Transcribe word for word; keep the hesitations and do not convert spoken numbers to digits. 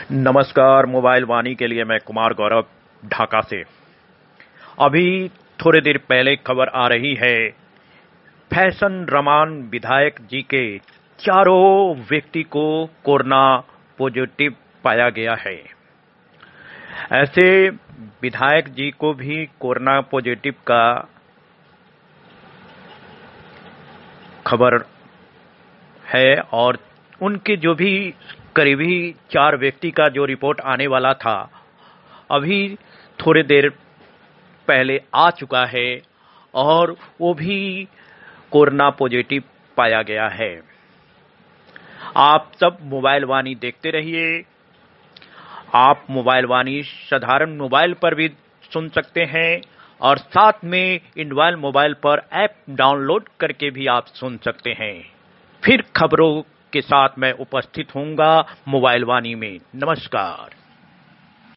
नमस्कार। मोबाइल वाणी के लिए मैं कुमार गौरव, ढाका से। अभी थोड़ी देर पहले खबर आ रही है, फैशन रमान विधायक जी के चारों व्यक्ति को कोरोना पॉजिटिव पाया गया है। ऐसे विधायक जी को भी कोरोना पॉजिटिव का खबर है और उनके जो भी करीबी चार व्यक्ति का जो रिपोर्ट आने वाला था, अभी थोड़ी देर पहले आ चुका है और वो भी कोरोना पॉजिटिव पाया गया है। आप सब मोबाइल वाणी देखते रहिए। आप मोबाइल वाणी साधारण मोबाइल पर भी सुन सकते हैं और साथ में इंडवाइल मोबाइल पर ऐप डाउनलोड करके भी आप सुन सकते हैं। फिर खबरों के साथ मैं उपस्थित होऊंगा मोबाइल वाणी में। नमस्कार।